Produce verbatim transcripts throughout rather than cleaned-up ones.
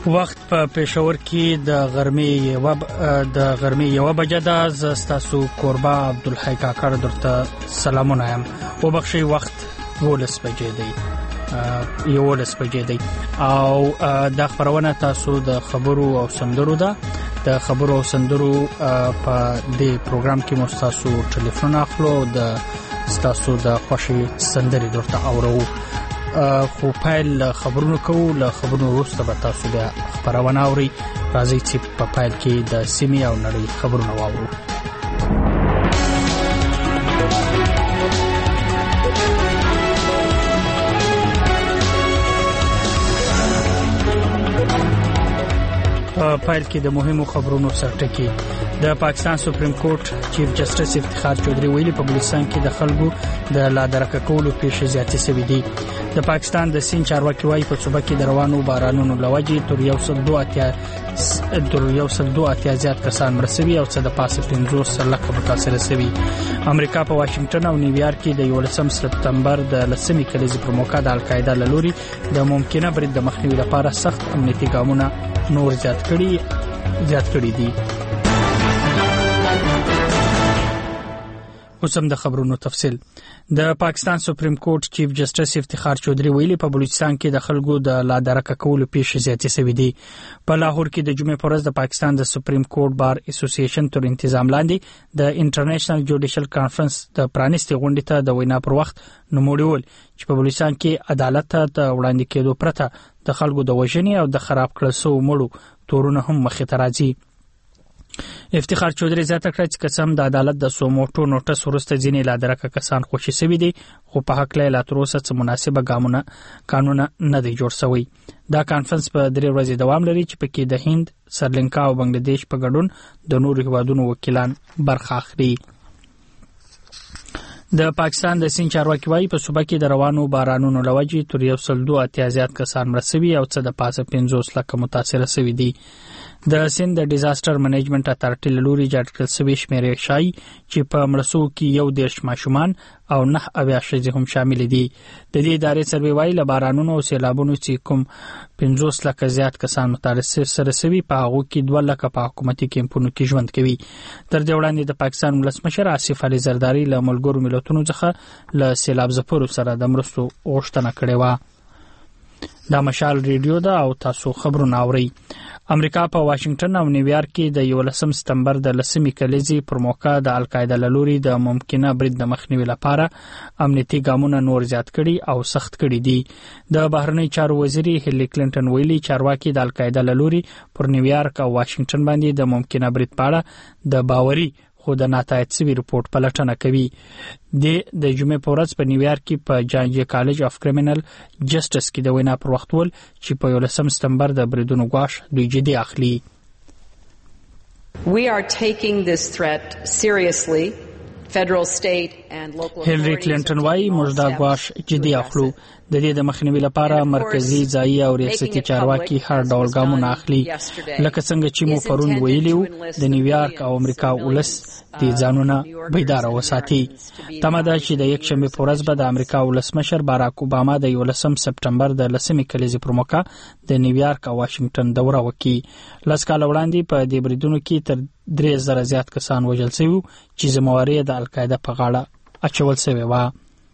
وخت په پېښور کې د غرمې یو د غرمې یو بجه ده. ز تاسو کوربه عبدالحی کاکړ درته سلامونه یم. وبخښئ وخت ولس بجې دی یو ولس بجې دی او د خبرونه تاسو د خبرو او سندرو ده. د خبرو او سندرو په دې پروګرام کې مو تاسو ټلیفون اخلو د تاسو د خوشي سندري درته اورو. خو پایل خبرونه کوو. له خبرونو وروسته به تاسو د خبرونه اوري. راځي چې په پایل کې د سیمې او نړۍ خبرونه واورو. په پایل کې د مهمو خبرونو سرټکی. د پاکستان سپریم کورټ چیف جسټس افتخار چودھری ویلي په بلوچستان کې د خلکو د لادرکه کولو پیښې زیاتې شوې دي. د پاکستان د سین چارواکي وايي په صوبه کې د روانو بارانونو لوجې تر یو سل دوه اتیا تر یو سل دوه اتیا زیات کسان مړ شوي او څه د پاسه پنځوس لکه متاثر شوي. امریکا په واشنگټن او نیویارک کې د یولسم سپتمبر د لسمې کلیزې پر موقع د القاعده له لوري د ممکنه برید د مخنیوي لپاره سخت امنیتي ګامونه نور زیات کړي زیات کړي دي. اوسم د خبرونو تفصیل. د پاکستان سپریم کورټ چیف جسټس افتخار چودھری ویلي په بلوچستان کې د خلکو د لادرکه کولو پیښې زیاتې شوې دي. په لاهور کې د جمعې پر ورځ د پاکستان د سپریم کورټ بار اسوسییشن تر تنظیم لاندې د انټرنیشنل جوډیشل کانفرنس د پرانیستي غونډې ته د وینا پر وخت نوموړي ول چې په بلوچستان کې عدالت ته وړاندې کېدو پرته د خلکو د وژنې او د خراب کړل شوو مړو تورونه هم مخې ته راځي. افتخار چودھری زیاته کړه چې قسم د عدالت د سوموټو نوټس ورسته ځینې لادرکه کسان خوشي شوي دي خو په حق لا تر اوسه څه مناسبه ګامونه قانون نه دی جوړ شوی. دا کانفرنس په درې ورځې دوام لري چې پکې د هند، سریلانکا او بنگلاديش په ګډون د نورو هیوادونو وکیلان برخه اخلي. د پاکستان د سین چارواکي وايي په صوبه کې د روانو بارانونو لوجې تر یو سل دوه اتیا زیات کسان مړ شوي او څه د پاسه پنځوس لکه متاثر شوي دي. د سند د ډیزاستر منیجمنت اتارټي لوري جوړ کړل شوی شمیرې ښایي چې په مړسو کې یو دیرش ماشومان او نه اویا ښځې هم شامل دي. د دې ادارې سروې وايي له بارانونو او سیلابونو چې کوم پنځوس لکه زیات کسان متاثر سره شوي په هغو کې دوه لکه په حکومتي کیمپونو کې ژوند کوي. تر دې وړاندې د پاکستان ولسمشر آصف علي زرداری له ملګرو ملتونو څخه له سیلاب ځپلو سره د مرستو غوښتنه کړې وه. دا مشال ریډیو ده او تاسو خبرونه اورئ. امریکا په واشنگټن او نیویارک کې د یولسم سپتمبر د لسمې کلیزې پر موقع د القاعده له لوري د ممکنه برید د مخنیوي لپاره امنیتي ګامونه نور زیات کړي او سخت کړي دي. د بهرنی چارو وزیر هیلي کلینټن ویلي چارواکي د القاعده له لوري پر نیویارک او واشنگټن باندې د ممکنه برید په اړه د باوري خو د ناتایید شوي رپورټ پلټنه کوي. د د جمعې په ورځ په نیویارک کې په جانجی کالج اف کریمینل جسټس کې د وینا پر وخت ول چې په یولسم سپتمبر د بریدونو غواش دوی جدي اخلي. We are taking this threat seriously. Federal, state and local هیلری کلینټن وايي موږ دا غواش جدي اخلو. د دې د مخنیوي لپاره مرکزی ځایي او ریاستي چارواکي هر ډول ګامونه اخلي. لکه څنګه چې مو پرون ویلیو د نیویارک او امریکا ولس د ځانونه بیدار وساتي. تمه ده چې د یک شنبه په ورځ به د امریکا ولسمشر باراک اوباما د یولسم سپتمبر د لسمې کلیزې پر موقع د نیویارک او واشنگټن دوره وکړي. لس کاله وړاندې په دې بریدونو کې تر درې زره زیات کسان وژل شوي چې ذمہواري د القاعده په غاړه اچول شوې وه.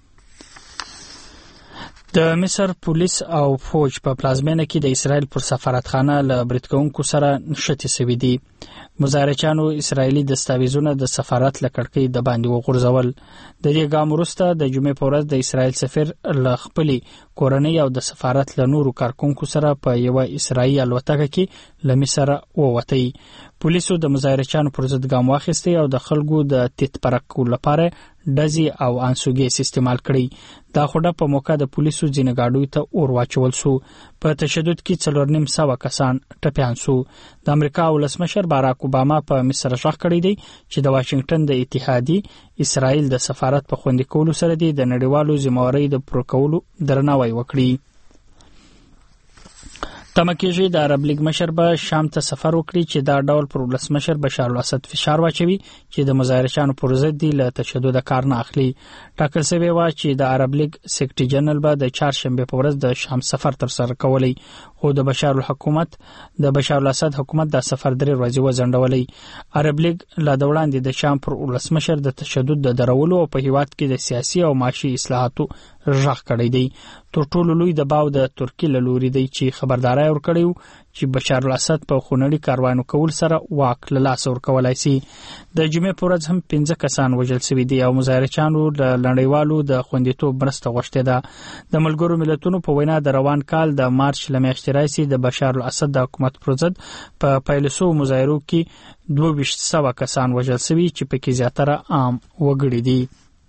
د مصر پولیس او فوج په پلازمینه کې د اسرائیل پر سفارتخانه له برید کوونکو سره نښتې شوي دي. مظاهرچیانو اسرائیلي دستاویزونه د سفارت له کړکۍ د باندې وغورځول. د دې ګام وروسته د جمعې په ورځ د اسرائیل سفیر له خپلې کورنۍ او د سفارت له نورو کارکونکو سره په یوه اسرائیلي الوتکه کې له مصر ووتی. پولیسو د مظاهرچیانو پر ضد ګام واخیستی او د خلکو د تیت پرک کولو لپاره ډزې او انسوګې استعمال کړي. دا خوډه په موقع د پولیسو ځینې ګاډیو ته اور واچول سو. په تشدد کې څلور نیم سوه کسان ټپیان سو. د امریکا ولسمشر باراک اوباما په مصر ژغ کړی دی چې د واشنگټن د اتحادیې اسرائیل د سفارت په خوندي کولو سره دی د نړیوالو ذمہوارۍ د پوره کولو درناوی وکړي. تمه کېږي د عرب لیگ مشر به شام ته سفر وکړي چې دا ډول پر ولسمشر بشار الاسد فشار واچوي چې د مظاهرچیانو پر ضد دی له تشدد کار نه اخلي. ټاکل شوی و چې د عرب لیگ سیکرټري جنرال به د چهارشنبه په ورځ د شام سفر تر سره کولی، خو د بشار الحکومت د بشار الاسد حکومت دا سفر درې ورځې وځنډولی. عرب لیگ لا د وړاندې د شام پر ولسمشر د تشدد د درولو او په هیواد کې د سیاسي او معاشي اصلاحاتو ژغ کړی دی. تر ټولو لوی دباو د ترکیې له لوري دی چې خبرداري ورکړی چې بشار الاسد په خونړي کاروانو کول سره واک له لاس ورکولای شي. د جمعې په ورځ هم پنځه کسان وژل شوي دي او مظاهرچیانو د لنډیوالو د خوندیتوب مرسته غوښتې ده. د ملګرو ملتونو په وینا د روان کال د مارچ له میاشتې راهیسې د بشار الاسد د حکومت پر ضد په پیل شوو مظاهرو کې دوه ویشت سوه کسان وژل شوي چې پکې زیاتره عام وګړي دي.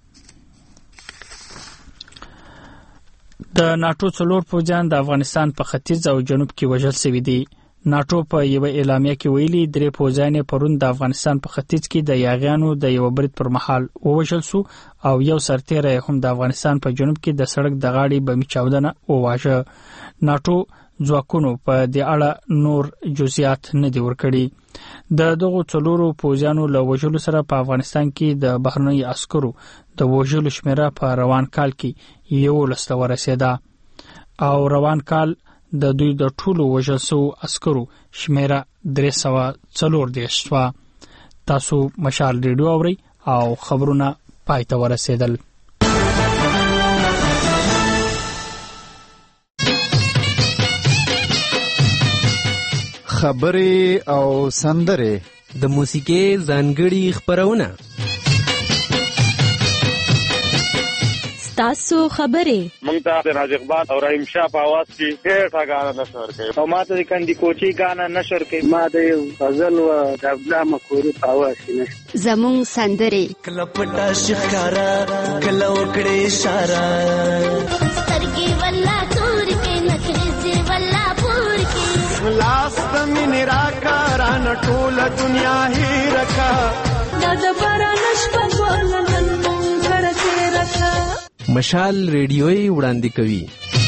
د ناتو څلور پوځیان د افغانستان په ختیځ او جنوب کې وژل شوي دي. ناتو په یو اعلامیه کې ویلي درې پوځیان پرون د افغانستان په ختیځ کې د یاغیانو د یو برید پر مهال ووژل شو او یو سرتیری هم د افغانستان په جنوب کې د سړک د غاړې بمي چاودنه وواژه. ناتو ځواکونو په دې اړه نور جزئیات نه دي ورکړي. د دغو څلورو پوځیانو له وژلو سره په افغانستان کې د بهرنۍ عسکرو د وژلو شمیره په روان کال کې یولس ته ورسېده او روان کال د دوی د ټولو وژل شوو عسکرو شمیره درې سوه څلور دېرش شوه. تاسو مشال ریډیو اورئ او خبرونه پای ته ورسېدل. خبرې او سندرې د موسیقي ځانګړي خبرونه تاسو خبرې مونږ ته د راج اقبال او رحیم شاه په आवाज کې ډېر غاڼه نشور کوي او ماته د کندي کوچي غاڼه نشور کوي. ما د یو غزل او د عبدالله مکوري په आवाज کې نشته. زمون سندرې کله پټا شکارا کله وکړې اشاره سترګې ولا تور کې نخرې ولا پور کې لاس د مين راکا ران ټول دنیا هي رکا د باران شپه ولنن مونږ کړه رکا. مشال ریډیوي وړاندې کوي.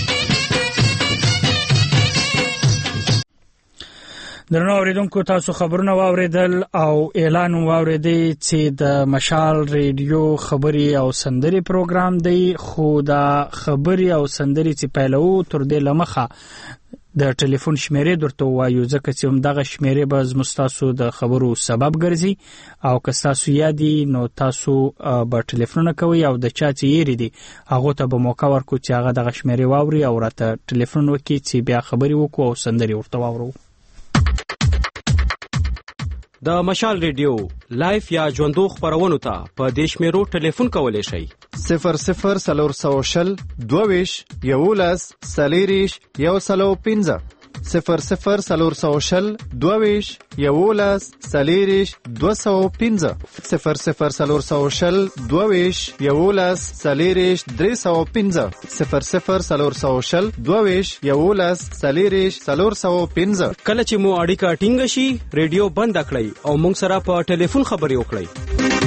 درنو اوریدونکو تاسو خبرونه واوریدل او اعلان واوریدي چې د مشال ریډیو خبري او سندري پروګرام دی، خو دا خبري او سندري چې پیلو تر دې لمخه د ټلیفون شمیرې درته وایو ځکه چې هم دغه شمیرې به زموږ د خبرو سبب ګرځي او که تاسو یادي نو تاسو به ټلیفونونه کوئ او د چا چې یېرې دي هغو ته به موقع ورکړو چې هغه دغه شمیرې واوري او راته ټلیفون وکړي چې بیا خبرې وکړو او سندرې ورته واورو. د مشال ریډیو لایف یا ژوندو خبرونو ته په دې شمیرو ټلیفون کولی شئ صفر صفر څلور سوه شل دوه ویشت یولس څلېرویشت یو سلو پنځه صفر صفر څلور سوه شل دوه ویشت یولس څلېرویشت دوه سوه پنځه صفر صفر څلور سوه شل دوه ویشت یولس څلېرویشت درې سوه پنځه صفر صفر څلور سوه شل دوه ویشت یولس څلېرویشت څلور سوه پنځه. کله چې مو اړیکه ټینګه شي ریډیو بند کړئ او موږ سره په ټلیفون خبرې وکړئ.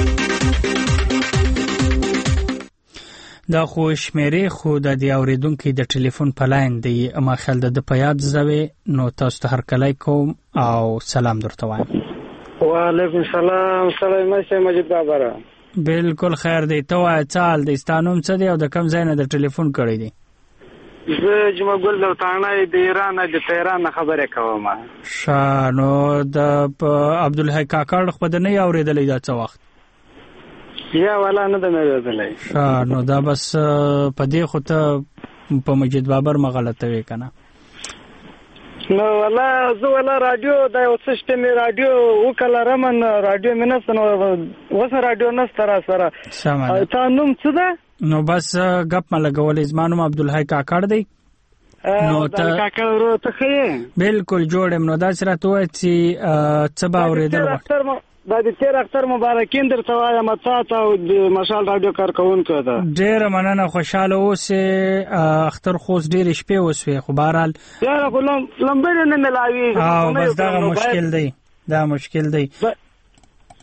دا خو شمیرې خو د دې اوریدونکو د ټلیفون په لاین دی، اما خل د په یاد زوي نو تاسو ته هر کله کوم او سلام درته وایم. وعلیکم السلام. سلام مشه مجید بابا. بالکل خیر دی. ته وای چال د ستانوم څه دی او د کم ځای نه د ټلیفون کړی دی؟ زه جمع ګل لوتانه د ایران د تهران خبره کوم. شانو د عبدالحی کاکړ خو د نه اوریدلې دا څه وخت یا ولا نه د مېدلې. شانو دا بس په دې خو ته په مجید بابر مغلطه وې کنه. نو ولا زه ولا رادیو دا یو څه شته رادیو وکړه رمن رادیو مینه سن وسه رادیو نه ستاره سره سمه تا نوم څه ده؟ نو بس غپ ما لګولې زمانو عبدالحی کاکړ دی. نو ته کاکړ ورو ته خې بالکل جوړم. نو دا سره ته چې څه با اوریدل دا د تیر اختر مبارکین درته وایم تاسو او د مشال رادیو کارکونکو ته ډېر مننه. خوشاله اوسه. اختر خوش ډېر شپې وسوي خو بهرحال یاره کوم لمبر نه ملاوي او بس دا مشکل دی. دا مشکل دی.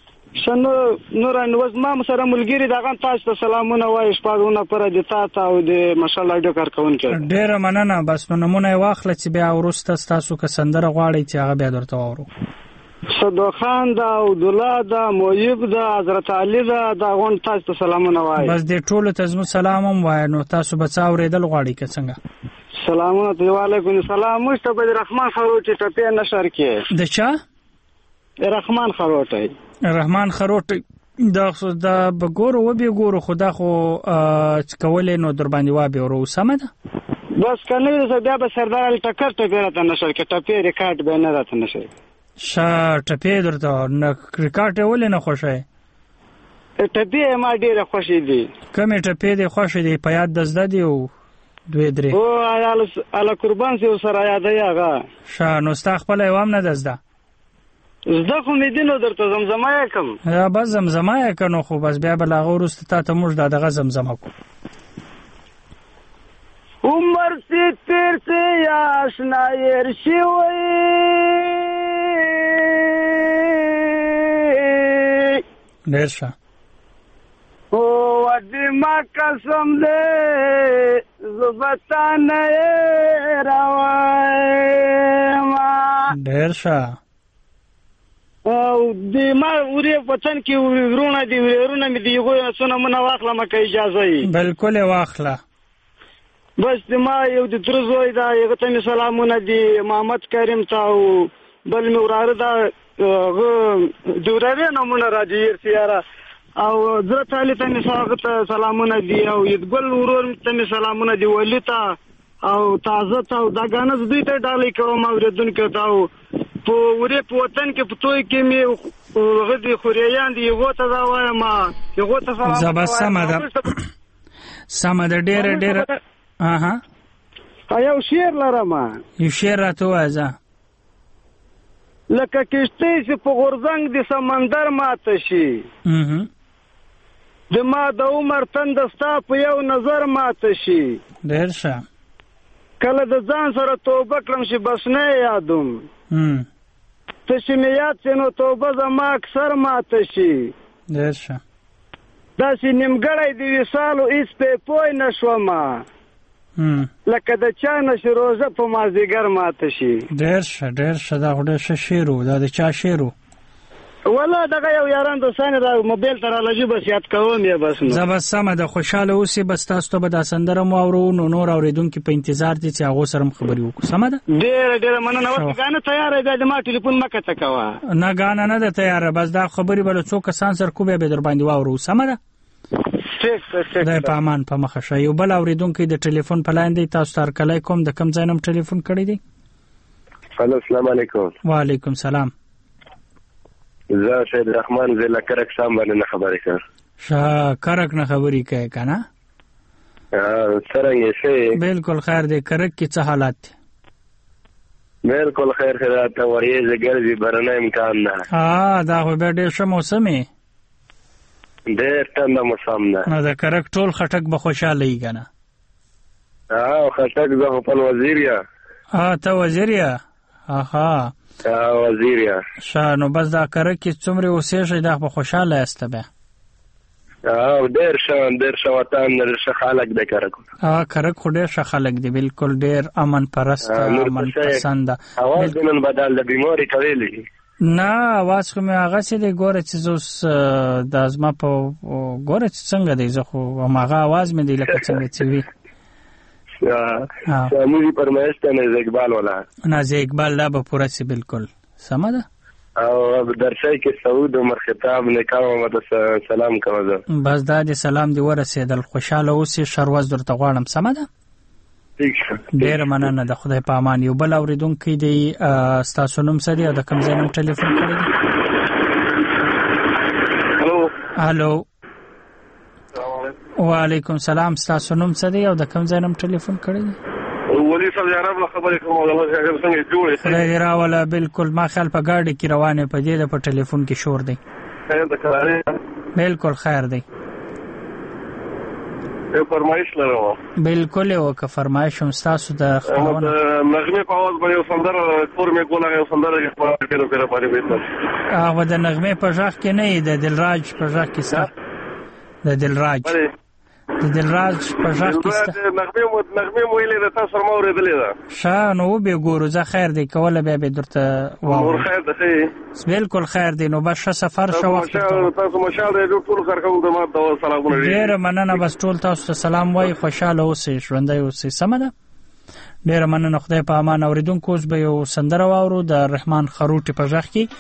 شنو نور انوز ما سره ملګری دغه تاسو ته سلامونه وای شپږونه پر د تا ته او د ماشاءالله ډیر کارکونکو ډیر مننه. بس نو نمونه واخله چې بیا ورسته تاسو که سندره غواړئ چې هغه بیا درته واورو. صدو خان دا او دولا دا مویب دا حضرت علی دا دا غون تاسو ته سلامونه وای. بس د ټولو ته زمو سلام هم وای. نو تاسو به څا اورېدل غواړئ که څنګه؟ سلامونه ته وعلیکم السلام. مشتبه رحمان خروټی ټپه نشر کې د چا رحمان خروټی رحمان خروټی دا خو دا بګورو و به ګورو خدا خو کولې نو در باندې و به ورو سم ده. بس کنه زه بیا به سردار علی ټکر ته بیرته نشر کې ټپه ریکارډ به نه راته نشي شا ټپه درته نه ریکارډ ولې نه خوشای ټپه ما ډیره خوشې دي. کومه ټپه دي خوشې دي په یاد دزده دی او دوی درې او ال ال قربان سي سره یاد دی هغه شا نو ستا خپل ایوام نه دزده زده خو مې دینو درته زمزمه کوم یا بس زمزمه کنو خو بس بیا بل هغه ورسته تا ته موږ دغه زمزمه کو عمر سي تیر سي آشنا ير شي وي درشه او ودي ما قسم دې زبطانه راوای ما درشه او د ما ورې وطن کې ورونه دي ورونه مې دی غو څونه مونږ واخله مکه اجازه یې بالکل واخله. بس د ما یو د ترزوی دا یو ته می سلامونه دي محمد کریم تاو بل می وراره دا غو دوراره نمونه راځي سیاره او حضرت علی ته می سلامونه دي او یدګل ورور ته می سلامونه دي ولیتا او تازه تا دا غانه دوی ته ډالې کوم اوریدونکو تاو په ورې په وطن کې په توي کې می غدي خوريان دي یو ته دا وایم یو ته سلام زبر سمده سمده ډېر ډېر اها یو شعر لرم یو شعر راته وایه لکه کشتی چې په غورځنګ د سمندر ماته شي اها د ما د عمر تند ستا په یو نظر ماته شي ډېر ښه کله د ځان سره توبه کړم چې بس نه یادوم هم ته چې مې یاد شي نو توبه زما اکثر ماته شي ډېر ښه داسې نیمګړی د وصالو هېڅ پې پوی نه شومه لکه د چا نه چې روژه په مازدیګر ماته شي ډېر ښه ډېر ښه دا خو ډېر ښه شعر و دا د چا شعر و والله دغه یو یاران دوستان را موبایل ته رالاجي بس یاد کوم یې بس نو زه بس سمه ده خوشحاله اوسې بس تاسو ته به دا سندره مو اورو نو نور اورېدونکي په انتظار دي چې هغو سره هم خبرې وکړو سمه ده ډېره ډېره مننه اوس ګانه تیاره بیا د ما ټلیفون مه قطع کوه نه ګانه نه ده تیاره بس دا خبرې به له څو کسان سره کو بیا به در باندې واورو سمه ده خدای په امان په مخه شه. یو بل اورېدونکی د ټلیفون په لاین دی تاسو ته هرکلی کوم د کوم ځای نه ټلیفون کړی دی؟ السلام علیکم. وعلیکم سلام. زه سید رحمان زه له کرک شام باندې نه خبرې کوم. ښه کرک نه خبرې کوې که نه؟ څرنګه ښه بالکل خیر دی. کرک کې څه حالات دی؟ بالکل خیر خیرات ته وریځې ګرځي برنه امکان نه. ها دا خو بیا ډېر ښه موسم یې ډېر ټنډه موسم ده. نو د کرک ټول خټک به خوشحاله یي که نه؟ خټک زه خپل وزیر یم. ته وزیر یې؟ اها وزیر یم. ښه نو بس دا کرک کې څومره اوسېږئ دا به خوشحاله یاست بیا؟ ډېر ښه ډېر ښه وطن ډېر ښه خلک دی کرک. کرک خو ډېر ښه خلک دی بالکل ډېر امن پرست امن پسنده. اواز دې نن بدل د بیماري کولی نه اواز خو مې هغسې دی ګوره چې زه اوس دا زما په ګوره چې څنګه دی زه خو هماغه اواز مې دی لکه څنګه چې وي موږ فرمایش ته نازي اقبال والا نازي اقبال دا به پوره سي بالکل سمه ده او درشای کې سعود عمر خطاب نکاح محمد سلام کوم بس دا دې سلام دی ورسېدل خوشاله اوسې شروز درته غواړم سمه ده ډېره مننه د خدای په امان. یو بل اورېدونکی دی ستاسو نوم څه دی او د کوم ځای نه ټلیفون کړی دی؟ هلو وعلیکم سلام. ستاسو نوم څه دی او د کوم ځای نه ټلیفون کړی دی؟ ولي صاحب یاره په خبرې کوم والله څنګه څنګه جوړې خدای دې راوله بالکل ما خیال په ګاډي کې روانې په دې د په ټلیفون کې شور دی. بالکل خیر دی. یو فرمایش لرم. بالکل یو که فرمایش هم ستاسو د خبرونه نغمه په आवाज باندې یو سندره کور مې ګوله یو سندره په پیرو پیرو باندې ویل. هغه د نغمه په ځخ کې نه د دلراج په ځخ کې ستا د دلراج د دلراج په ځخ کې ستا نغمه نغمه ویلې د تاسو ما اورېدلې ده. شا نو به ګورو زه خیر دی کوله به به درته واو خیر ده. بالکل خیر دی نو بس سفر شو وخت تاسو مشاله ټول کارکون ته ما د سلامونه ډیر مننه. بس ټول تاسو ته سلام وای. خوشاله اوسئ ژوندۍ اوسئ. سم ده. ډیر مننه. خدای په امان. اوریدونکو اوس به یو سندره واورو د رحمان خروټي په ځخ کې.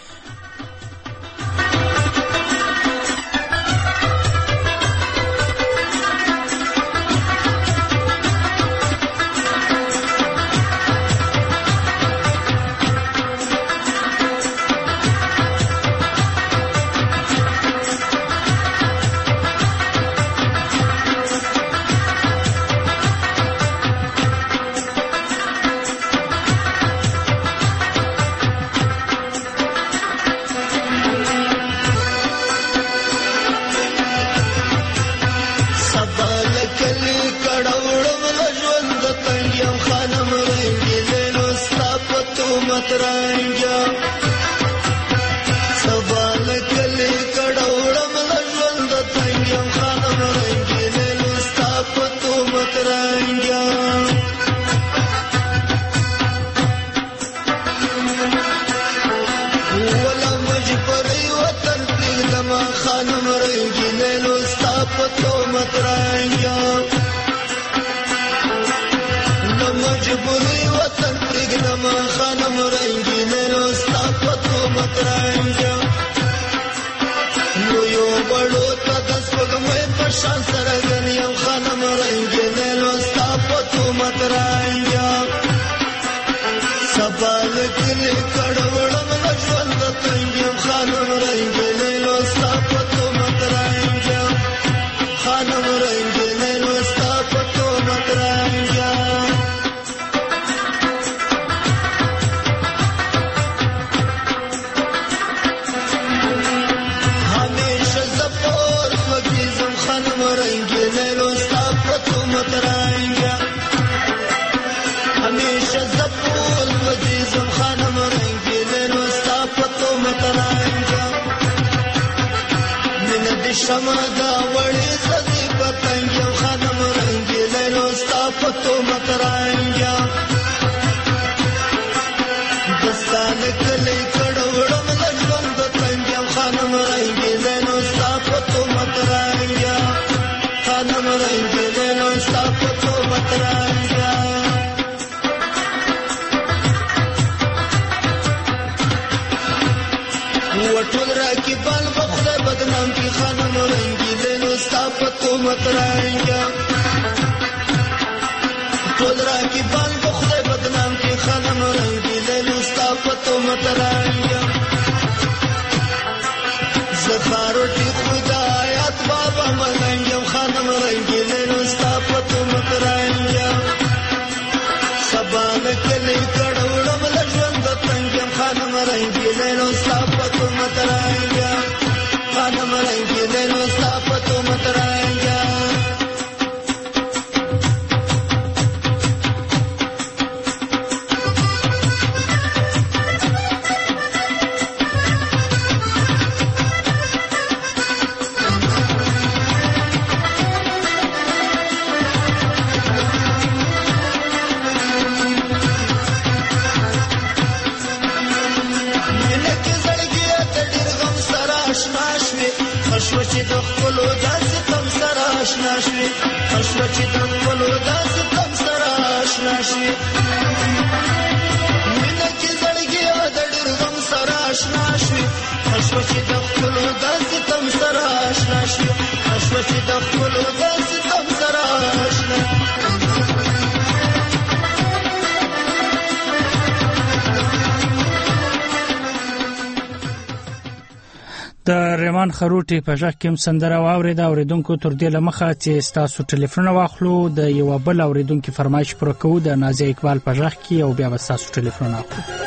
د رحمان خروټي په ځخ کې سندره واورید. اوریدونکو تر دې لمخه چې تاسو ټلیفون واخلو د یو بل اوریدونکو فرمایش پر کوو د نازي اقبال په ځخ کې او بیا به تاسو ټلیفون واخلو.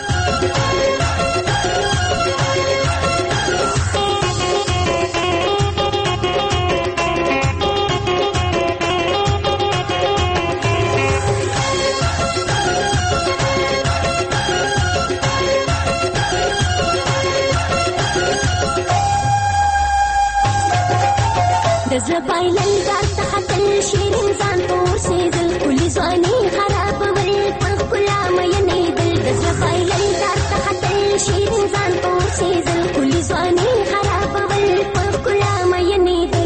د زړه بایلل درته ختل شیرین ځان پورسېدل ښکلي ځواني خرابول په ښکلا مینېدل د زړه بایلل درته ختل شیرین ځان پورسېدل ښکلي ځواني خرابول په ښکلا مینېدل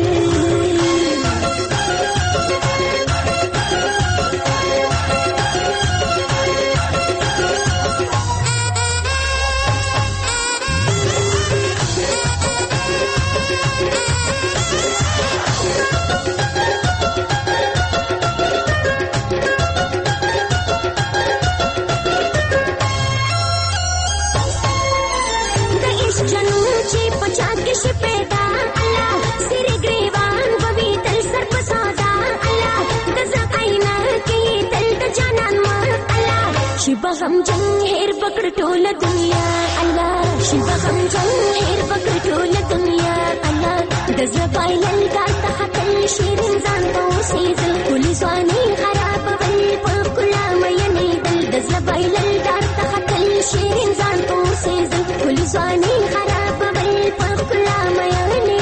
بغم جنگ هیر بکړ ټوله دنیا الله شي بغم جنگ هیر بکړ ټوله دنیا الله د زړه بایلل درته ختل شیرین ځان پورسېدل ښکلي ځواني خرابول په ښکلا مینېدل د زړه بایلل درته ختل شیرین ځان پورسېدل ښکلي ځواني خرابول په ښکلا مینېدل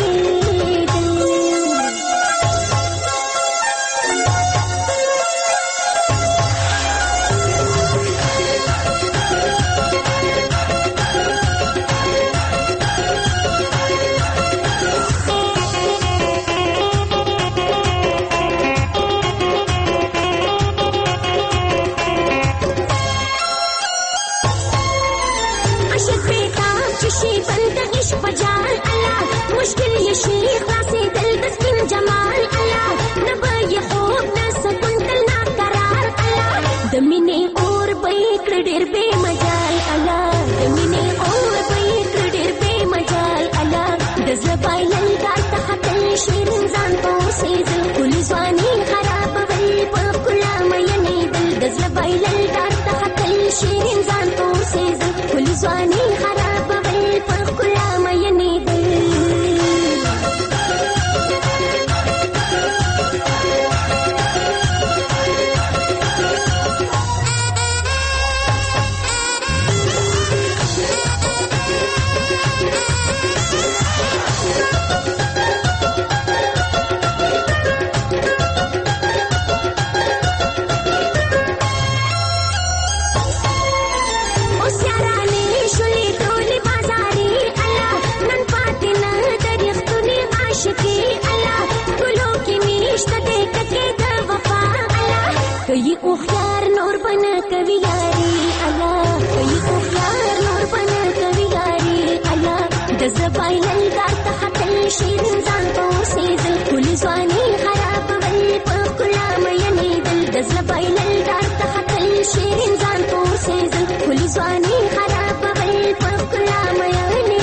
شیرین ځان پورسېدل ښکلي ځواني خرابول په ښکلا مینېدل د زړه بایلل درته ختل شیرین ځان پورسېدل ښکلي ځواني خرابول په ښکلا مینېدل کوي اوخيار نور بنا کوي یاري الله کوي اوخيار نور بنا کوي یاري الله د زبایلل درته ختل شیرین ځان پورسېدل ښکلي ځواني خرابول په ښکلا مینېدل د زبایلل درته ختل شیرین ځان پورسېدل ښکلي ځواني خرابول په ښکلا مینېدل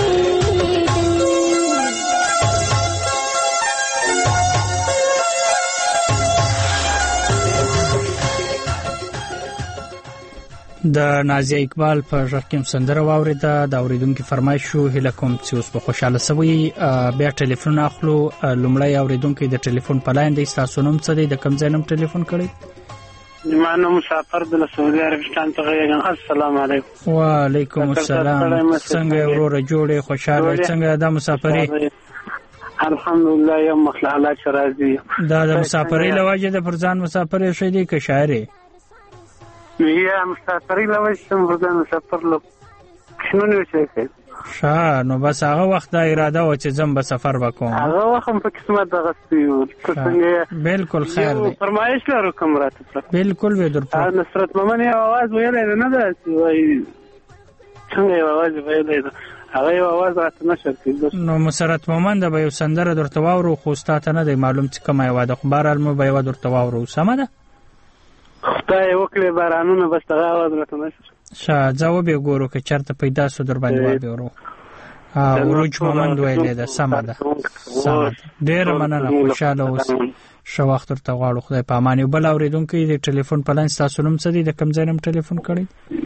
د نازیه اقبال په غږ کې سندره واوریده د اوریدونکو فرمایش شو هله کوم چې اوس په خوشاله سوي بیا ټلیفون اخلو لومړی اوریدونکو د ټلیفون په لاین دی تاسو نوم څه دی د کوم ځای نوم ټلیفون کړی ما نوم مسافر د سعودي عربستان څخه یم السلام علیکم وعلیکم السلام څنګه وروره جوړه خوشاله څنګه د مسافرې الحمدلله یم مخلالات راضي دا د مسافرې لواجه د فرزان مسافرې شې دي که شاعرې یا مسافرې لوښم ورته مسافر لو شنو نه شي شا نو بس هغه وخت دا اراده و چې زم به سفر وکوم هغه وخت په قسمت دغه ستیو څنګه بالکل خیر دی فرمایش لرو کوم راته بالکل به در پر نصرت ممن आवाज ویلې نه ده وای څنګه आवाज ویلې هغه आवाज راته نشر کیږي نو مسرت ممن د به سندره درته واورو خو ستاته نه دی معلوم چې کومه واده خو بهر المو به واده درته واورو سم ده خدای وکړي بارانونه بس هغه आवाज راته نشر شا ځو به ګورو که چرته پیدا سو در باندې وای ورو ها ورج ممن ویلې ده سم ده سم ډیر مننه خوشاله اوس شو وخت ته غواړو خدای په امان بل اوریدونکو د ټلیفون په لاین تاسو نوم څه دی د کوم ځای نوم ټلیفون کړی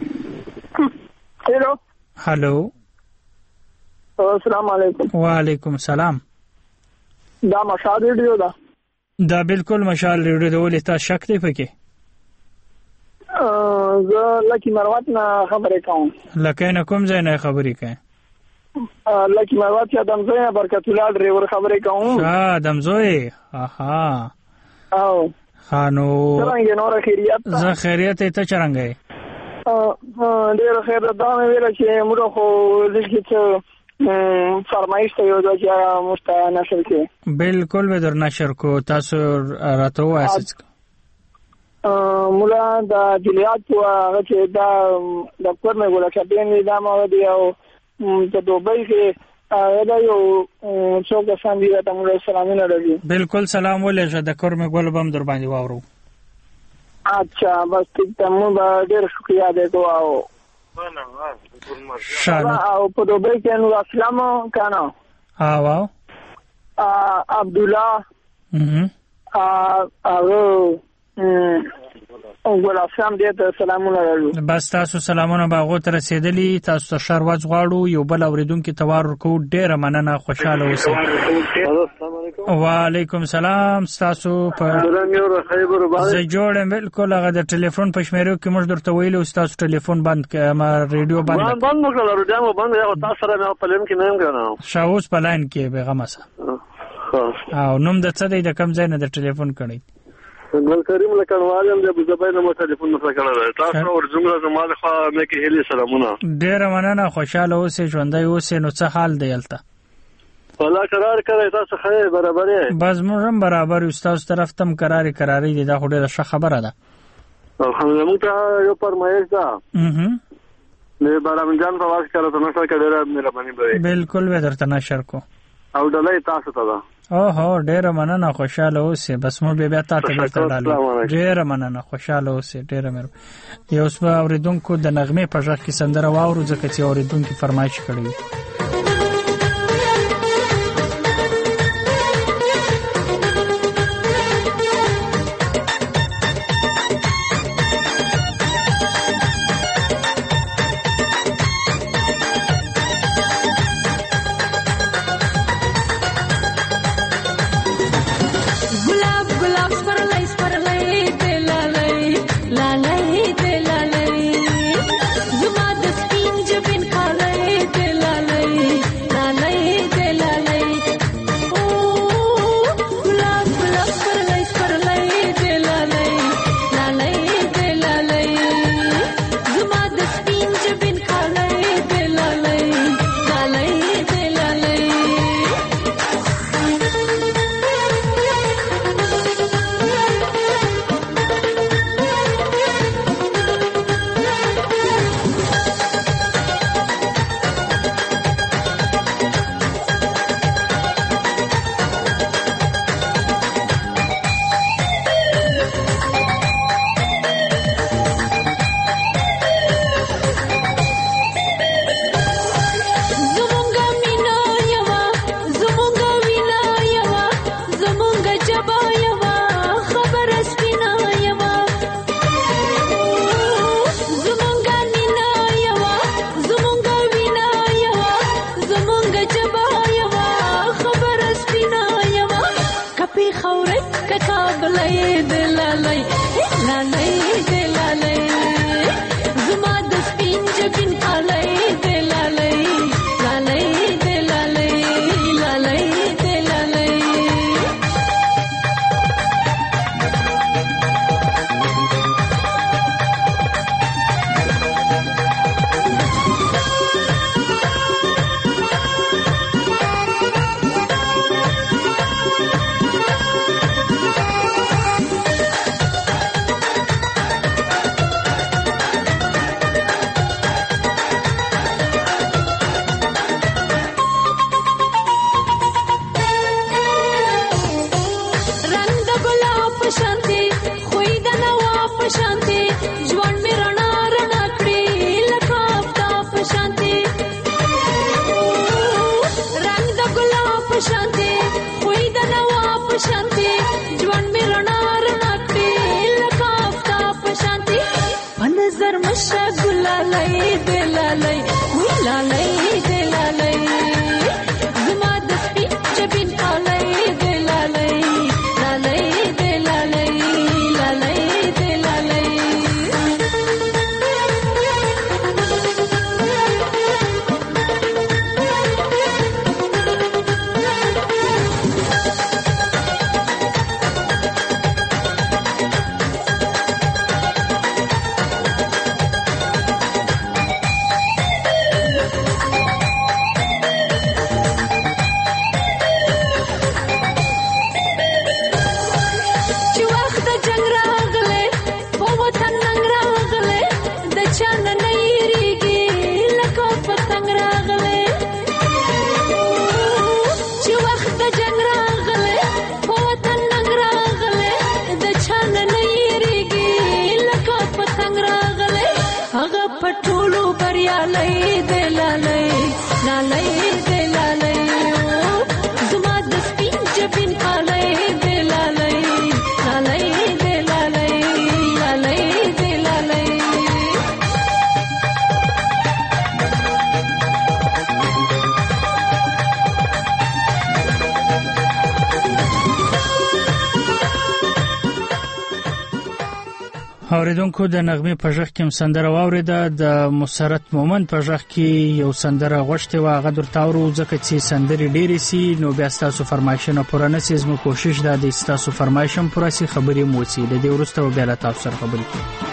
هلو هلو السلام علیکم وعلیکم السلام دا مشال ریډیو ده دا بالکل مشال ریډیو ده ولې تاسو شک دی پکې زه لکه مروت نه خبرې کوم لکه نه کوم ځای نه خبرې کوي لکه مواد چې دمزوی برکت الله ډریور خبرې کوم. ها دمزوی اها او خانو څنګه نور خیریت؟ زه خیریت ته چرنګې ا ډیر خیر دا مې ویل چې موږ خو دلته څه فرمایش ته یو ځای مست نشر کې بالکل به در نشر کو تاسو راته واسه مولا د جلیات او هغه چې دا د کور مې ګوله کبین دا ما ودی او د دوبۍ کې دا یو څوک سم دی ته موږ سلامونه لري. بالکل سلام ولې د کور مې ګول بم در باندې واورو. اچھا بس ټیک ته موږ ډیر شکریا دې کوو. شاله او په دوبۍ کې نو اسلام کنه ها واو عبد الله اه اه او ګل اسلام دې ته سلامونه لرو. بس تاسو سلامونه باغو ته رسیدلی. تاسو ته شر واځ غواړو یو بل اوریدونکو توار کو ډیره مننه خوشاله اوسئ. وعلیکم سلام. تاسو په زه جوړم بالکل هغه د ټلیفون په شمیرو کې موږ درته ویلو تاسو ټلیفون بند کړه ما ریډیو بند بند بند وکړه ریډیو بند یو تاسو سره مې په لین کې نیم کړه شاوس په لاین کې بیغمه سه او نوم د څه دی د کم ځای نه د ټلیفون کړی ګل کریم لکړوالم د ابوظبی نه مو ټلیفون نه کړل تاسو اور جمله زما د خوا مې کې هلي سلامونه. ډیر مننه خوشاله اوسئ ژوندۍ اوسئ. نو څه حال دی الته؟ والله قرار کړی تاسو خیر برابرې بس موږ هم برابر یو تاسو طرف تم قرار قراری دي دا ډیره ښه خبره ده. الحمدلله موږ ته یو فرمایش ده اها نه بارام جان په واس کړه ته نشه کړه مهرباني به بالکل به درته نشر کو او ډلې تاسو ته ده. او هو ډیره مننه خوشاله اوسئ. بس مو بیا ته ته ډالو ډیره مننه خوشاله اوسئ. ډیره مر یو څو اوریدونکو د نغمه په ځخ کې سندره واورو ځکه چې اوریدونکو فرمایش کړی. اوریدونکو د نغمه په ژغ کې سندره واوریده د مسرت مومن په ژغ کې یو سندره غوښته و هغه درتاورو ځکه چې سندري ډېری سي نو بیا تاسو فرمایشونه پوره نسي زمو کوشش ده د تاسو فرمایشم پوره سي خبري موسی د دې ورسته بیا تاسو سره خبري کوي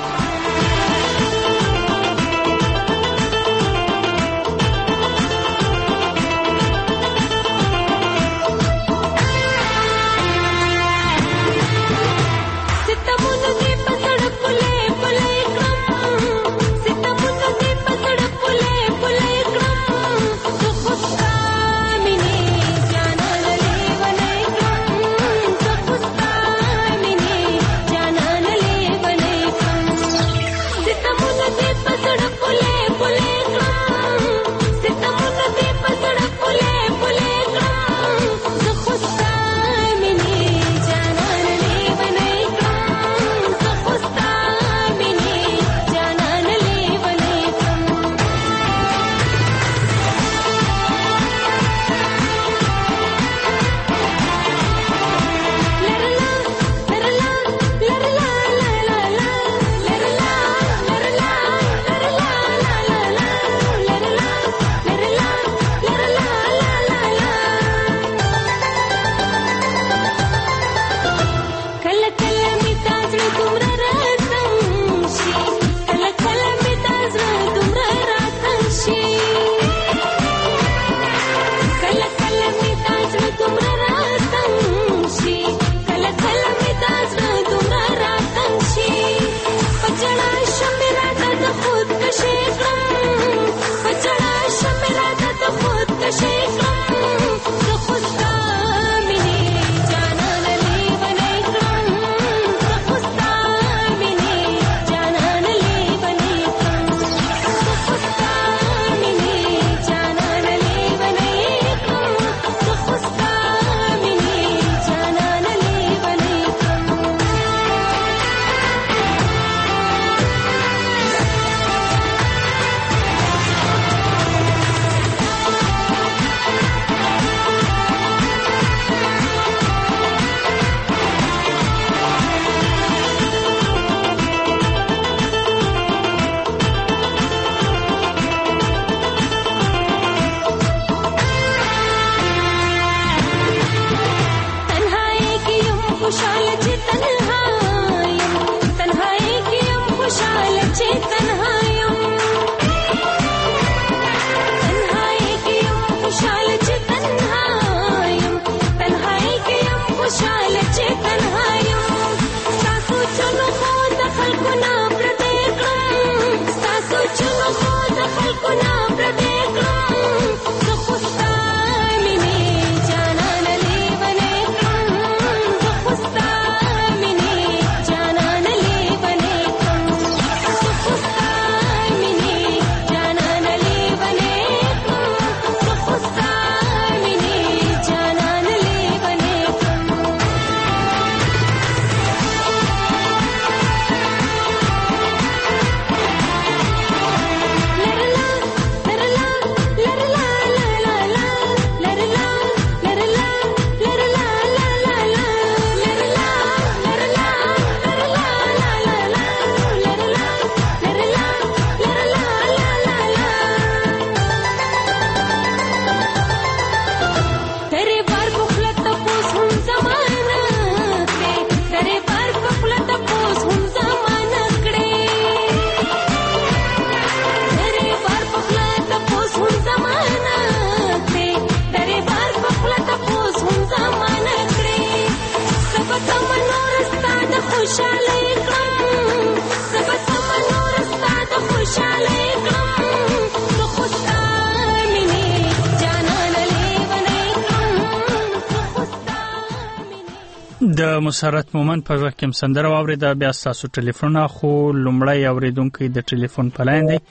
د مسرت مومن په ژغ کې سندره واوریده بیا تاسو ټلیفون خو لومړی اوریدونکو د ټلیفون پلاین دی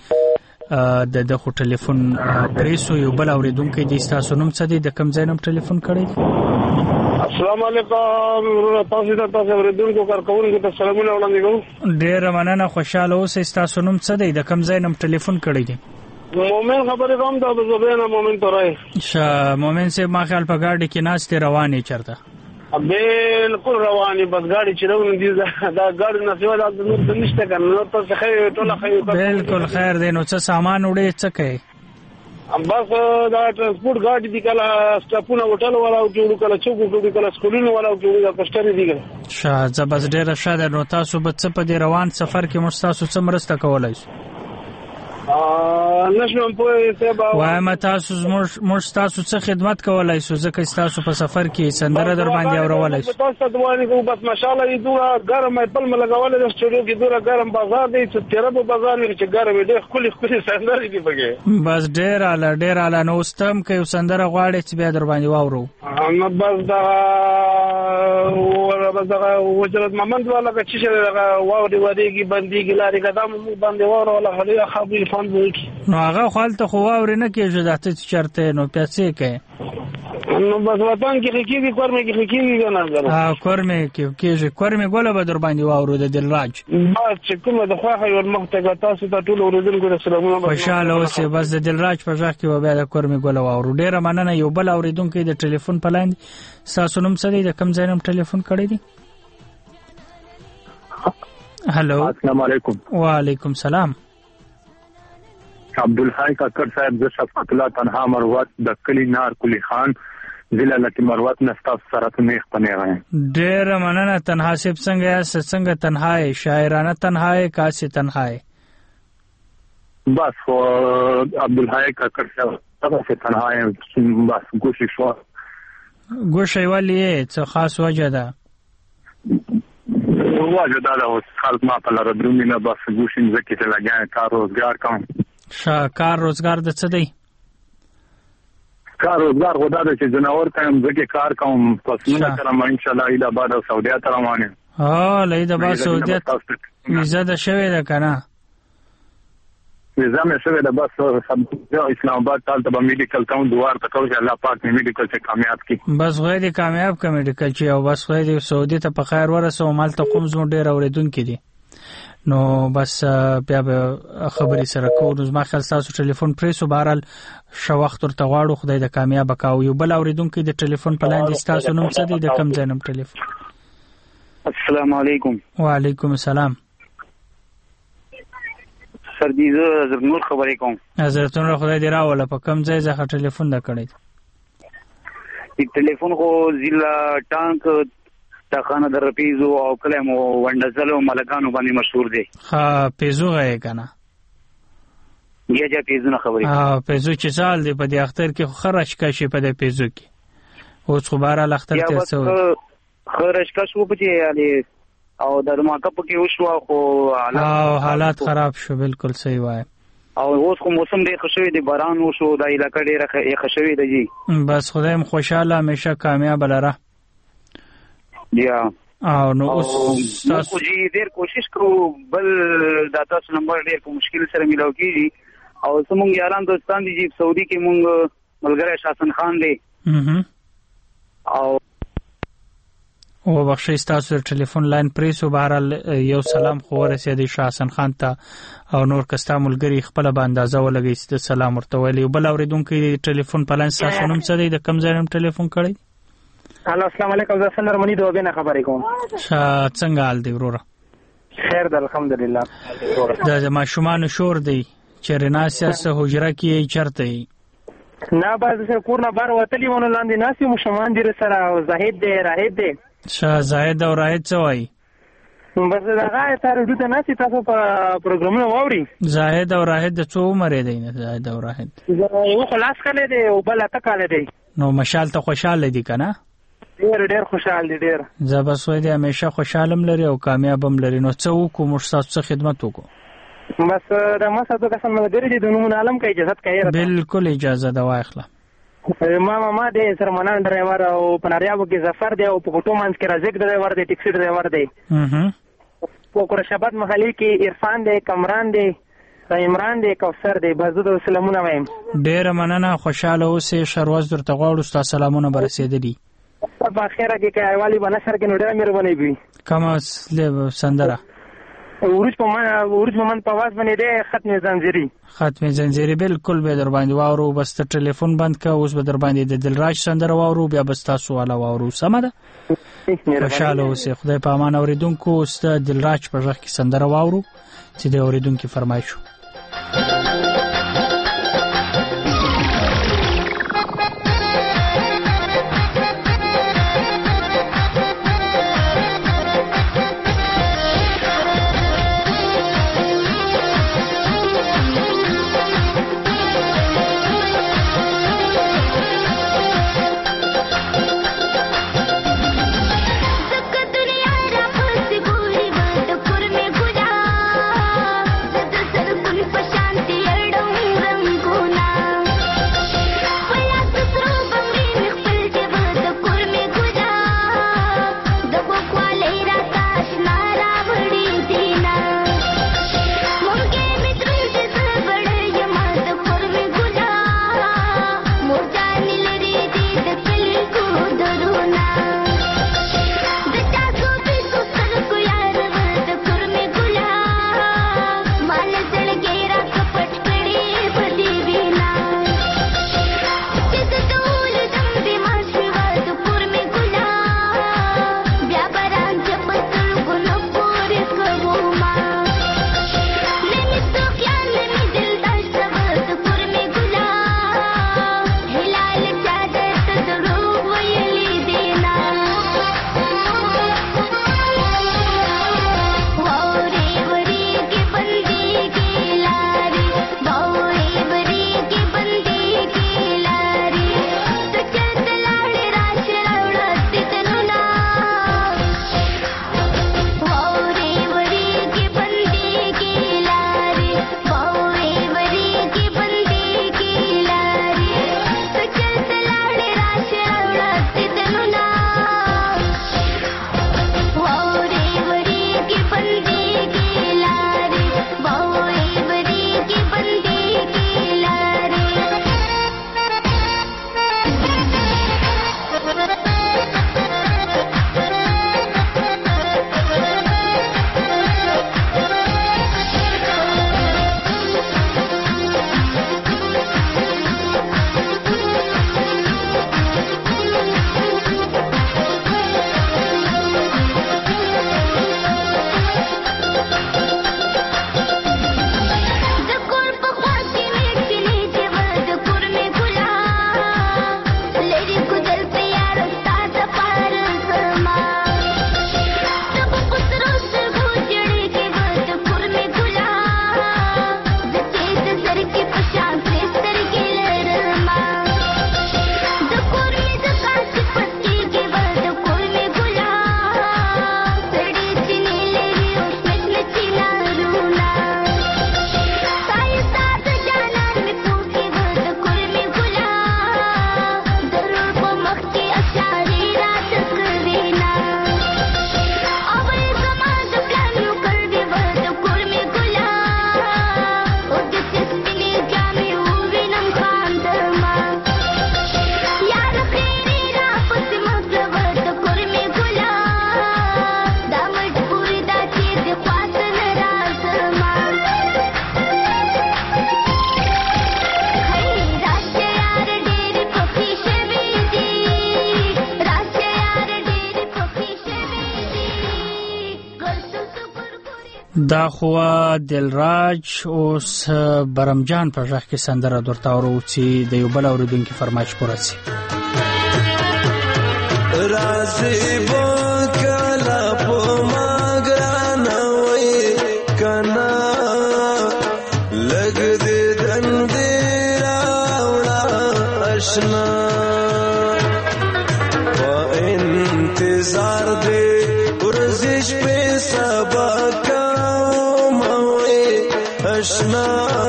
د دغه ټلیفون پریسو یو بل اوریدونکو د تاسو نوم څه دی د کوم ځای نوم ټلیفون کړی السلام علیکم تاسو ته تاسو اوریدونکو کارکونکو ته سلامونه وړاندې کوم ډیر مننه خوشاله اوسئ تاسو نوم څه دی د کوم ځای نوم ټلیفون کړی دی مومن خبرې کوم د زبینا مومن تورای ش مومن سے ما خیال په ګاډي کې ناشته روانې چرته بالکل رواني بس ګاډي چې روان دي دا ګاډي نه سیوا دا نور نشته کنه نور ته خیر ټوله خیر بالکل خیر دی. نو څه سامان وړي څه کوي؟ بس دا ټرانسپورت ګاډي دي کله سټاپونه هوټل ولا او جوړ کله چوک جوړ کله سکولونه ولا او جوړ دا کشتري دي کنه. شه زبس ډیره شاده. نو تاسو به څه په دې روان سفر کې مستاسو څه مرسته کولای شئ؟ نشم په سبا وایم تاسو موږ تاسو څه خدمت کولای شو ځکه تاسو په سفر کې سندره در باندې اورولای شو. تاسو ته وایي کوم بس ماشاءالله دې دوه ګرم په مل لګول د سټوډیو کې دوه ګرم بازار دی چې تیرې په بازار کې چې ګرم دی خولي خولي سندره دي بګي بس ډیر اعلی ډیر اعلی. نو ستم کې سندره غواړي چې بیا در باندې واورو. نو بس دا ور بس دا وجرت ممند ولا چې چې واوري ودیږي بنديږي لاري قدم باندې واورو ولا خلیا خبري فن وکي. نو هغه خالته خو واوري نه کېږي دته چرته نو پیسې کوي. نو بس وطن کې کېږي کورمه کې کېږي کنه. ها کورمه کې کېږي کورمه ګوله به در باندې واورو د دلراج. بس چې کومه د خوخه یو مخته تاسو ته ټول اوریدونکو ته سلامونه. خوشاله اوسئ. بس د دلراج په ځخ کې بیا د کورمه ګوله واورو. ډیره مننه. یو بل اوریدونکو د ټلیفون په لاندې تاسو نوم څه دی د کم ځای نوم ټلیفون کړی دی؟ هلو السلام علیکم. وعلیکم سلام. عبدالحی کاکر صاحب زه شفقت الله تنها مروت د کلی نار کلی خان ضلع لکی مروت نستا سره میخ پنه غایم. ډیر مننه. تنها سیب څنګه یاست؟ څنګه تنها شاعرانه تنها کاسي تنها؟ بس عبدالحی کاکر صاحب څنګه تنها بس ګوشي شو ګوشي ولی څه خاص وجه ده؟ وجه دا د خلک ما په لاره درومینه بس ګوشي زکه ته لګیا کار روزګار کوم. شا کار روزګار د څه دی؟ کار روزګار غوډه د چې جناور کوم ځکه کار کوم پسونه کوم ان شاء الله ایله بعد او سعودي ته روانه. ها لیدا با سعودي ویزا د شوی ده کنه؟ ویزا مې شوی ده بس اسلام آباد تل ته میډیکل کوم دوار ته کوم الله پاک مې میډیکل څخه کامیاب کی. بس غوړي کامیاب کا میډیکل چې او بس غوړي سعودي ته په خیر ورسو مال ته کوم زمو ډیر اوریدونکو دي. نو بس بیا به خبرې سره کوو. نو ما خپل تاسو ټلیفون پریسو بهرال شو وخت ورته غواړو خدای د کامیاب کاو. یو بل اوریدونکو د ټلیفون په لاندې تاسو نوم څه دی د کم ځای نوم ټلیفون؟ السلام علیکم. وعلیکم السلام. سر دې زه حضرت نور خبرې کوم. حضرت نور خدای دې راوله په کم ځای ځخه ټلیفون دا کړی؟ د ټلیفون خو ضلع ټانک تخانه در پیزو او کلم وندزل او ملکانو باندې مشهور دي. ها پیزو غي کنه. یا جا پیزو نه خبرې. ها پیزو چې سال دی په دې اختر کې خرج کاشي په دې پیزو کې. اوس خو بار ال اختر ته څو خرج کاشو په دې علي او د ما کپ کې وشو خو حالات حالات خراب شو. بالکل صحیح وای. او اوس خو موسم ډېر خوشوي دی باران وشو د علاقې ډېر خوشوي دی جی. بس خدایم خوشاله همیشه کامیاب لره. یا او نو اوس تاسو جی ډېر کوشش کوو بل د تاسو نمبر ډېر په مشکل سره ملاو کیږي او زموږ یاران دوستان دي چې سعودي کې مونږ ملګری شاسن خان دی او او بخشي تاسو ټلیفون لاین پریسو بهرال یو سلام خو ورسېدی شاسن خان ته او نور کستا ملګری خپل باندې ولګی ست سلام ورته ویلی. بل اوریدونکو ټلیفون په لاین تاسو نوم څه دی د کم ځای نوم ټلیفون کړی؟ هلو السلام علیکم. زه سندر منی دوه نه خبرې کوم. ښه څنګه حال دی وروره؟ خیر ده الحمدلله. د ماشومان شور دی چې رناسیا سه حجره کې چرته ای نه باز سره کور نه بار وتلی ونه لاندې ناسي مشمان دي سره زاهد دی راهد دی. ښه زاهد او راهد څه وای؟ بس دغه تر دې ناسي تاسو په پروګرامونه ووري. زاهد او راهد څو عمر دی نه؟ زاهد او راهد یو خلاص کړي دی او بل تکاله دی. نو مشال ته خوشاله دي کنه؟ ډېر ډېر خوشاله دي ډېر. زه بس وای دی همیشه خوشالم لري او کامیابم لري. نو څه وکړو موږ تاسو خدمت وکړو؟ بس د مسعود قسم ملګری دي د نومونو عالم کې اجازه کوي. بالکل اجازه ده واخله. ما ما د سرمنان ډرایور او پناریابو کې ظفر دی او په کوټو مانس کې رازق ډرایور دی ټیکسي ډرایور دی. اها په قرشاباد محلي کې عرفان دی کمران دی عمران دی کوثر دی. بازو د سلامونه وایم. ډېر مننه خوشاله اوسې شروز درته غواړو ستاسو سلامونه برسېدلي. په اخره کې کایوالي باندې سر کې نوډه مې رونه بي. کوم سندره؟ ورج په من ورج په من په واس باندې دی ختم زنجیري ختم زنجیري بالکل به در باندې واورو. بس ته ټلیفون بند کا، اوس به در باندې د دلراج سندره واورو، بیا بس تاسو والا واورو. سمه ده، خوشاله اوسئ. خدای په امان. اوریدونکو اوس د دلراج په غږ کې سندره واورو چې د اوریدونکو فرمایشو. دا خو دلراج اوس برمجان په ځخ کې سندره درته اورو چې د یو بل اوریدونکو فرمایش پوره شي. رازي وکلا په ماګرانوي کنا لګ دې دندې راوړا آشنا په انتظار دې ورزش په سبا آشنا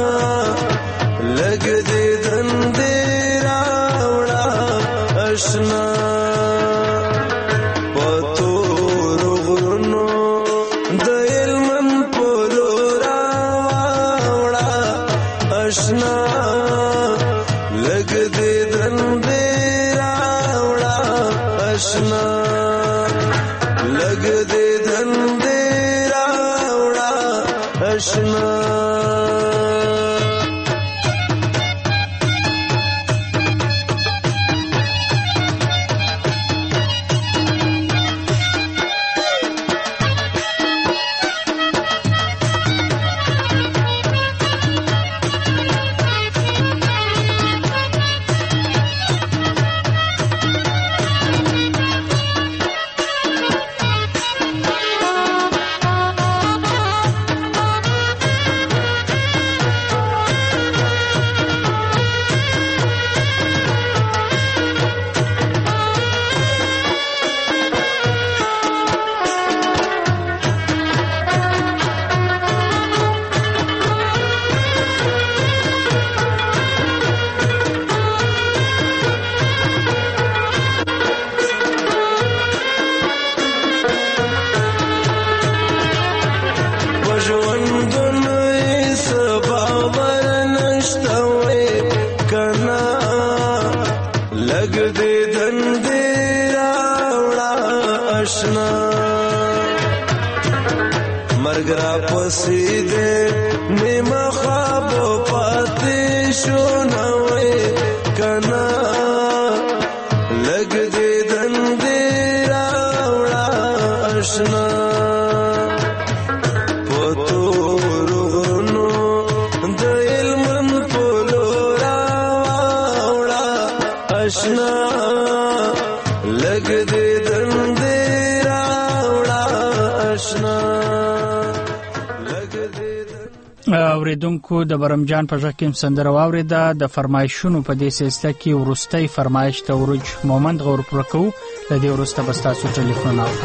لګ دې دندې راوړا آشنا پتو رغونو د علم په لور راوړا آشنا لګ دې دندې راوړا آشنا لګ دې دندې راوړا آشنا اوریدونکو د برمجان په ژغ کې سندره واوریده. د فرمایشونو په دې سلسله کې ورستۍ فرمایش ته ورج مومند غور پوره کوو. له دې وروسته به ستاسو ټلیفون اورو.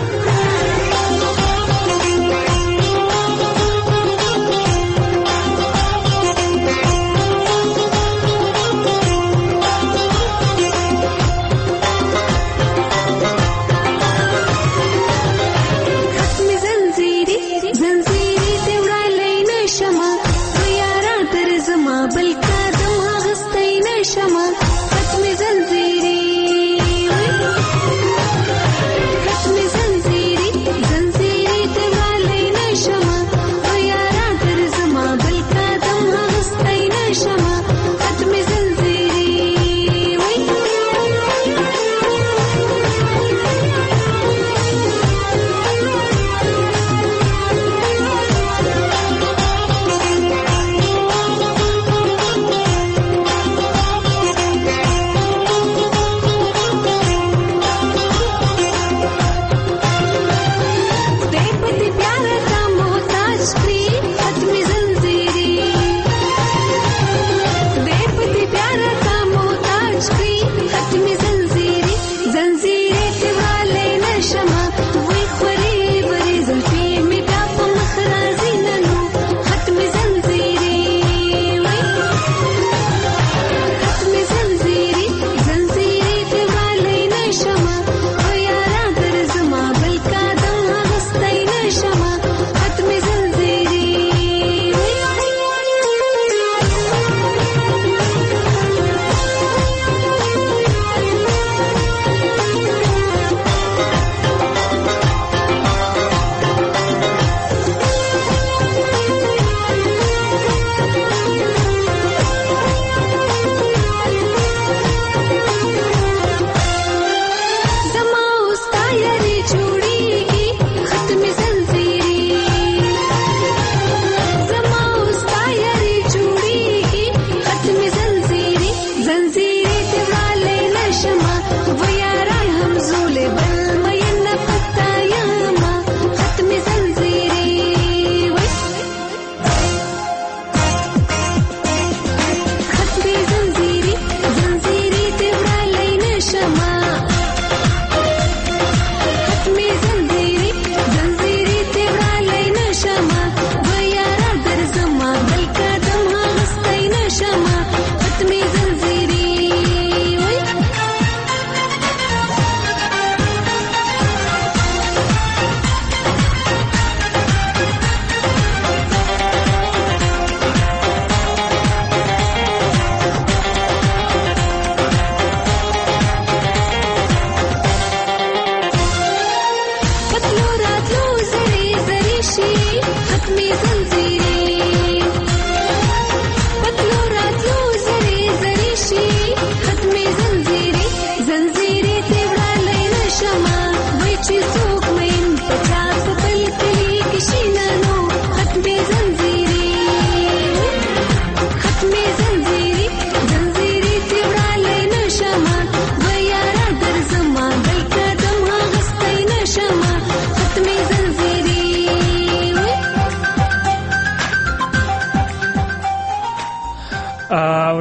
زنجیری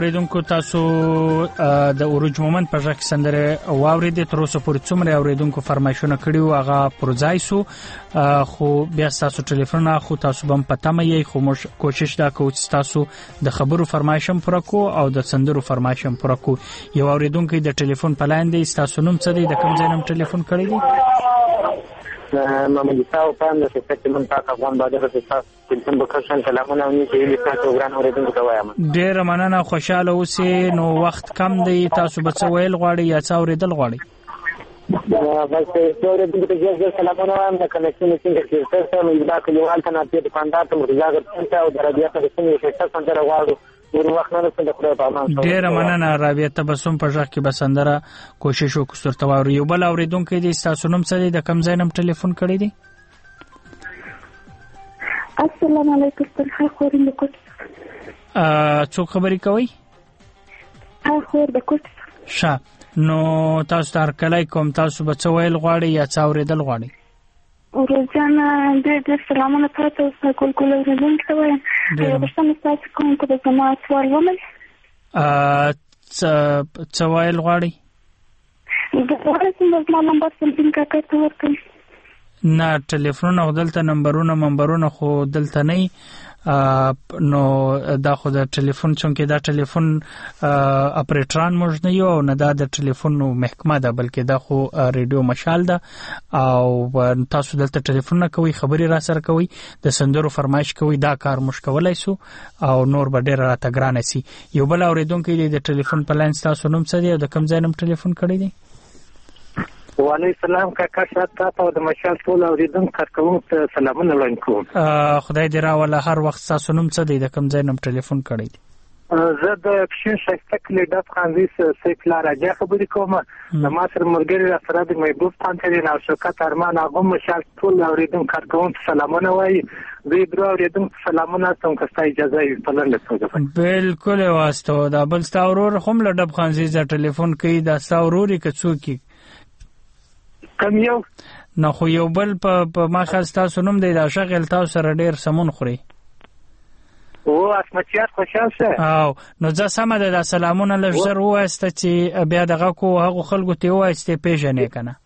اوریدونکو تاسو د اوروج مومن په ځکه سندره واوریدې تر اوسه پورې څومره اوریدونکو فرمایشونه کړیو هغه پروځای سو خو بیا تاسو ټلیفون اخو تاسو بم پته مې خو موږ کوشش دا کوو چې تاسو د خبرو فرمایشم پر کو او د سندرو فرمایشم پر کو یو اوریدونکو د ټلیفون په لاین دی تاسو نوم څه دی د کوم ځای نوم ټلیفون کړی دی محمد تاو پاند چې څه من تاسو افغان باندې تاسو ټلیفون وکړئ سلامونه او نیټه یې تاسو وران اوریدونکو ته وایم ډیر مننه خوشاله اوسئ نو وخت کم دی تاسو به څه ویل غواړئ یا څه اوریدل غواړئ بس څه اوریدونکو ته ډیر سلامونه وایم د کنیکشن څنګه کیږي تاسو دا کلیوال ته نه پیټ پاندار ته مرزاګر څنګه او دربیا ته څنګه څه څنګه غواړو ډیر مننه رابعه تبسم په ځخ کې بسندره کوشش وکړو ترته وایو یو بل اوریدونکو دی تاسو نوم څه دی د کم ځای نم ټلیفون کړی دی السلام علیکم تر خورین د کوټ ا څو خبرې کوي ا خور د کوټ ښه نو تاسو تر کله کوم تاسو به څه ویل غواړئ یا څه اوریدل غواړئ ورځان د د سلامونه تاسو څخه کول کول ورځان ته وایم یو څه تاسو کوم ته د ما سوال ومه ا څه ویل غواړئ د ورځې د ما نمبر سمپین کا کته ورکړئ نه ټلیفون او دلته نمبرونه منبرونه خو دلته نه نو دا خو د ټلیفون چونکې دا ټلیفون اپریټران موږ نه یو نه دا د ټلیفون محکمه ده بلکې دا خو ریډیو مشال ده او تاسو دلته ټلیفون نه کوي خبري را سره کوي د سندرو فرمایش کوي دا کار مش کولای سو او نور به ډیر راته ګران سي یو بل اوریدونکو دی د ټلیفون په لاین تاسو نوم څه دی او د کوم ځای نوم ټلیفون کړی دی وعلیکم السلام کاکا شات تاسو د مشال ټول اوریدونکو کارکونکو سلامونه وړاندې کوم خدای دې راوله هر وخت تاسو نوم څه دی د کوم ځای نوم ټلیفون کړی دی زه د پښین شایسته کلی د خانزیس سیکلا راځه خبرې کوم د ما سره مرګري را سره د محبوب پانترین او شوکت ارمان هغه مشال ټول اوریدونکو کارکونکو سلامونه وایي دوی درو اوریدونکو سلامونه تم کستا اجازه یې پلان لته بالکل واسطه دا بل ستا ورور هم له ډب خانزیس ټلیفون کوي دا ستا وروري کڅوکی کم یو نو خو یو بل په ما خاص تاسو نوم دی دا شغل تاسو سره ډیر سمون خوري او اسمتیات خوشحال شه او نو ځا سم ده سلامونه لږ واسطه چې بیا دغه کو هغه خلکو ته واسطه پیژنې کنه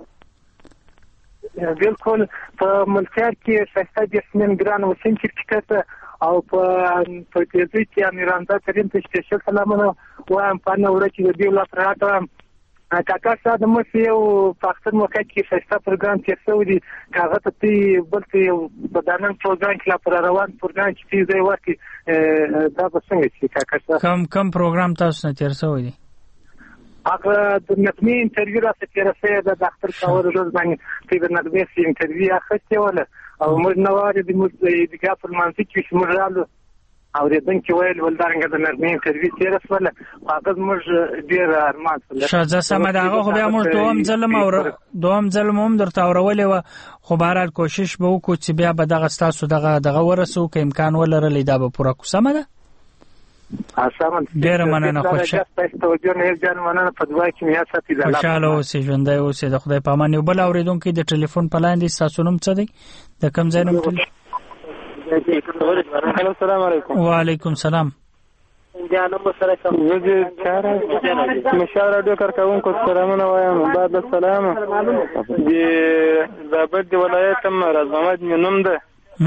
بالکل په ملکیت کې شایسته د سنن ګران وسین چې او په په دې کې امیراندا ترين ته سپیشل سلامونه وایم په نو ورته د دیولا پراته کاکا ساده مو یو پاکستان موقع کې شایسته پروګرام کې سعودي کاغه ته بلته بدانن پروګرام کې پر روان پروګرام کې دی ورته دا څنګه چې کاکا کم کم پروګرام تاسو نه تیر شوی دی هغه د نقمي انټرویو راته تیر شوی د ډاکټر کاور روز باندې په نقمي انټرویو اخیسته ولا او موږ نو واره د موږ د ګاپل مانسي کې موږ رالو او ردن کې ویل ولدارنګ د نرمي انټرویو تیر شول هغه موږ ډیر ارمان سره شاده سمه دغه خو بیا موږ دوم ظلم او دوم ظلم هم درته اورولې و خو بهرحال کوشش به وکړو چې بیا به دغه تاسو دغه دغه ورسو که امکان ولرلی دا به پوره کو سمه ده اسامه ډیر مننه خوشاله توجه نه ځان مننه په دوا کې میا ساتي د الله خوشاله اوسې ژوندۍ اوسې د خدای په امان یو بل اوریدونکو د ټلیفون په لاندې تاسو نوم څه دی د کوم ځای نوم السلام علیکم وعلیکم السلام جانم سره کوم زه چاره مشاور رادیو کارکونکو سلامونه وایم بعد السلام د زابل دی ولایت هم راز محمد نوم ده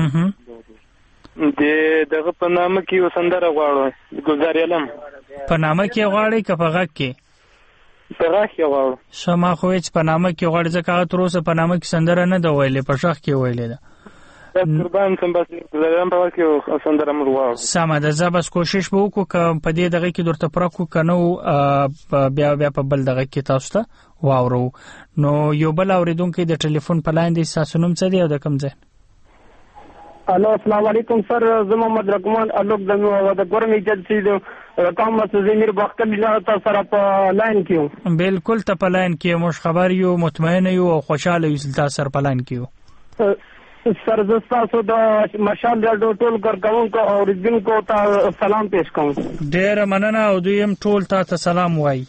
د دغه په نامه کې وسندره غواړو گزار علم په نامه کې غواړي که په غږ کې په غږ کې غواړو شمه خو هیڅ په نامه کې غواړي ځکه تر اوسه په نامه کې سندره نه ده ویلې په شخ کې ویلې ده قربان سم بس زلام په وکه او سندره مرواو سم ده زه بس کوشش به وکړم ک په دې دغه کې درته پرکو کنو بیا بیا په بل دغه کې تاسو ته واورو نو یو بل اوریدونکو د ټلیفون په لاین دی تاسو نوم څه دی او د کوم ځای الو السلام علیکم سر زه محمد رقمان الوک د د ګورمي ایجنسی د رقم زمیر بختل تاسو سره په لاین کې بالکل ته په لاین کې مش خبر یو مطمئن یو او خوشاله یو تاسو سره په لاین کې سر زستاسو د مشال د ټول کارکونکو او اوریدونکو ته سلام پېښ کوم ډیر مننه او دویم ټول ته سلام وایي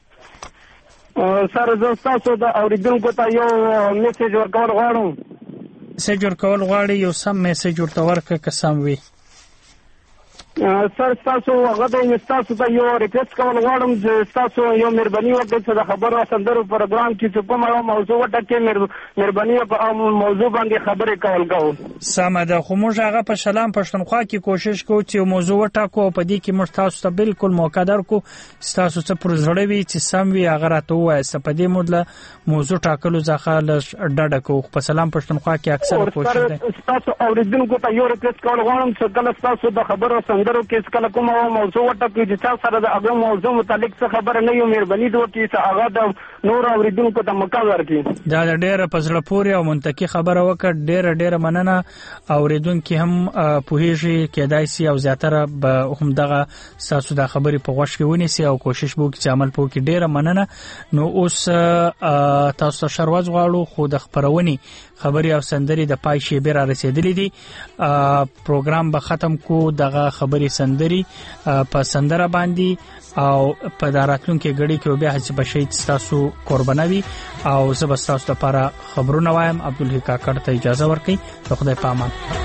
سر زستاسو د اوریدونکو ته یو میسج ورکول غواړم میسج ورکول غواړي یو سم میسج ورته ورکړه که سم وي سر تاسو هغه د تاسو ته یو ریکوست کول غواړم چې تاسو یو مهرباني وکړئ چې د خبرو سندرو پروګرام کې چې کومه موضوع وټاکئ مهرباني په موضوع باندې خبرې کول کوو. سمه ده، خو موږ هغه په شلام پښتونخوا کې کوشش کوو چې موضوع وټاکو په دې کې موږ تاسو ته بالکل موقع درکو تاسو څه پر زړه وي چې سم وي هغه راته ووایاست. په دې مدله موضوع ټاکلو ځخه ډډه کوو. په سلام پښتونخوا کې اکثر کوشش ده. تاسو اوریدونکو ته یو ریکوست کول غواړم چې کله تاسو د خبرو سندرو کې کله کومه موضوع وټاکئ چې تاسو سره د هغه موضوع متعلق څه خبره نه یو مهرباني وکړئ چې هغه د نور اوریدونکو ته موقع ورکړي. دا ډېره په زړه پورې او منطقي خبره وکړه. ډېره ډېره مننه. اوریدونکو هم پوهیږي کېدای شي او زیاتره به هم دغه تاسو د خبرې په غوښ کې ونیسي او کوشش وکړي چې عمل وکړي. ډېره مننه. نو اوس تاسو ته شروع غواړو خو د خبرونې خبري او سندري د پای شیبه را رسیدلې دي. پروګرام به ختم کو دغه خبري سندري په سندره باندې او په داراتلون کې غړي کې بیا هڅه بشي تاسو قربانوي او زه به تاسو لپاره خبرونه وایم. عبدالحق کاکړ ته اجازه ورکړئ. خدای پامان.